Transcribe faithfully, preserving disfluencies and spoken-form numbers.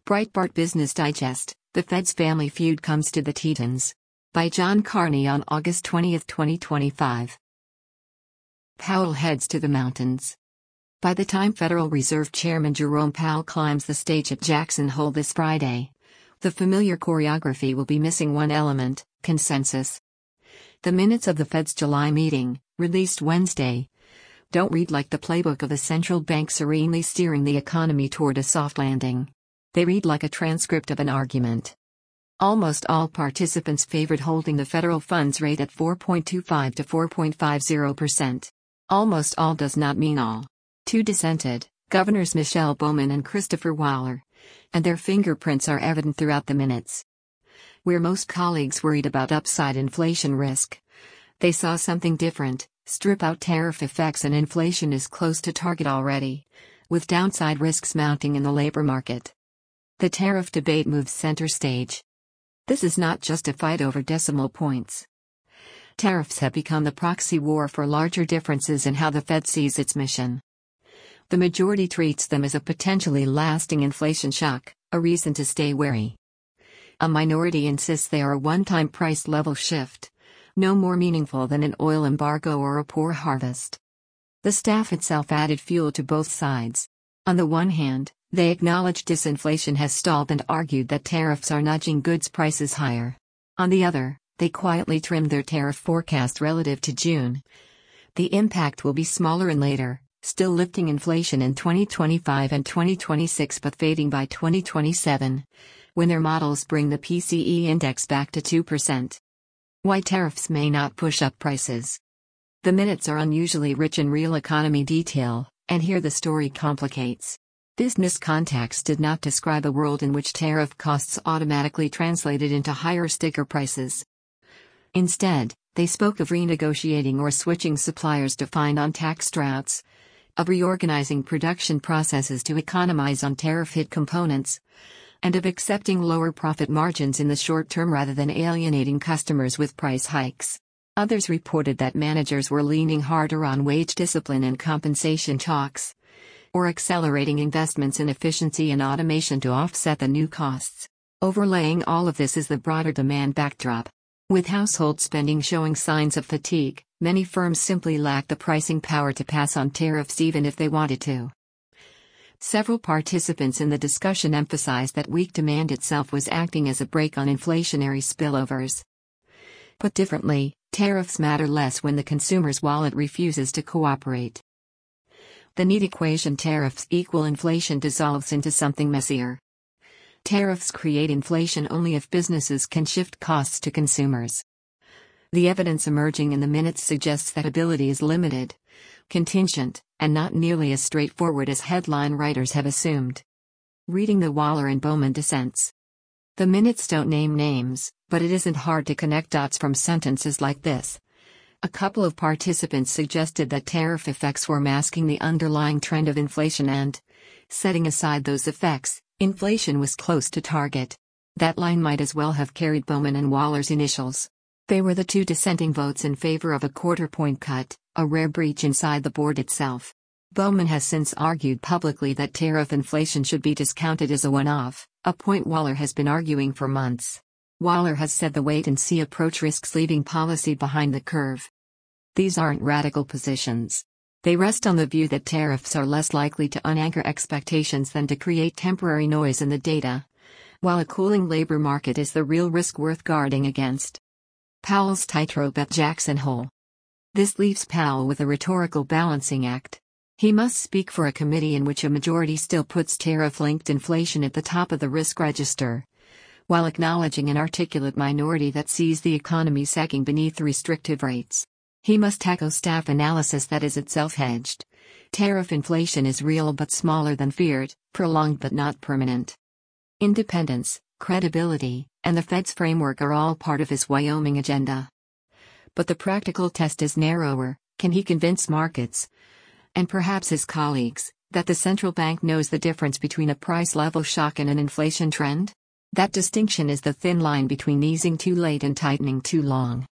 Breitbart Business Digest, The Fed's Family Feud Comes to the Tetons. By John Carney on August twentieth, twenty twenty-five. Powell heads to the mountains. By the time Federal Reserve Chairman Jerome Powell climbs the stage at Jackson Hole this Friday, the familiar choreography will be missing one element: consensus. The minutes of the Fed's July meeting, released Wednesday, don't read like the playbook of a central bank serenely steering the economy toward a soft landing. They read like a transcript of an argument. Almost all participants favored holding the federal funds rate at four point two five to four point five zero percent. Almost all does not mean all. Two dissented, Governors Michelle Bowman and Christopher Waller, and their fingerprints are evident throughout the minutes. Where most colleagues worried about upside inflation risk, they saw something different: strip out tariff effects and inflation is close to target already, with downside risks mounting in the labor market. The tariff debate moves center stage. This is not just a fight over decimal points. Tariffs have become the proxy war for larger differences in how the Fed sees its mission. The majority treats them as a potentially lasting inflation shock, a reason to stay wary. A minority insists they are a one-time price level shift, no more meaningful than an oil embargo or a poor harvest. The staff itself added fuel to both sides. On the one hand, they acknowledged disinflation has stalled and argued that tariffs are nudging goods prices higher. On the other, they quietly trimmed their tariff forecast relative to June. The impact will be smaller and later, still lifting inflation in twenty twenty-five and twenty twenty-six but fading by twenty twenty-seven, when their models bring the P C E index back to two percent. Why tariffs may not push up prices. The minutes are unusually rich in real economy detail, and here the story complicates. Business contacts did not describe a world in which tariff costs automatically translated into higher sticker prices. Instead, they spoke of renegotiating or switching suppliers to find untaxed routes, of reorganizing production processes to economize on tariff-hit components, and of accepting lower profit margins in the short term rather than alienating customers with price hikes. Others reported that managers were leaning harder on wage discipline and compensation talks, or accelerating investments in efficiency and automation to offset the new costs. Overlaying all of this is the broader demand backdrop. With household spending showing signs of fatigue, many firms simply lack the pricing power to pass on tariffs even if they wanted to. Several participants in the discussion emphasized that weak demand itself was acting as a brake on inflationary spillovers. Put differently, tariffs matter less when the consumer's wallet refuses to cooperate. The neat equation tariffs equal inflation dissolves into something messier. Tariffs create inflation only if businesses can shift costs to consumers. The evidence emerging in the minutes suggests that ability is limited, contingent, and not nearly as straightforward as headline writers have assumed. Reading the Waller and Bowman dissents. The minutes don't name names, but it isn't hard to connect dots from sentences like this. A couple of participants suggested that tariff effects were masking the underlying trend of inflation and, setting aside those effects, inflation was close to target. That line might as well have carried Bowman and Waller's initials. They were the two dissenting votes in favor of a quarter-point cut, a rare breach inside the board itself. Bowman has since argued publicly that tariff inflation should be discounted as a one-off, a point Waller has been arguing for months. Waller has said the wait-and-see approach risks leaving policy behind the curve. These aren't radical positions. They rest on the view that tariffs are less likely to unanchor expectations than to create temporary noise in the data, while a cooling labor market is the real risk worth guarding against. Powell's tightrope at Jackson Hole. This leaves Powell with a rhetorical balancing act. He must speak for a committee in which a majority still puts tariff-linked inflation at the top of the risk register, while acknowledging an articulate minority that sees the economy sagging beneath restrictive rates. He must tackle staff analysis that is itself hedged. Tariff inflation is real but smaller than feared, prolonged but not permanent. Independence, credibility, and the Fed's framework are all part of his Wyoming agenda. But the practical test is narrower: can he convince markets, and perhaps his colleagues, that the central bank knows the difference between a price level shock and an inflation trend? That distinction is the thin line between easing too late and tightening too long.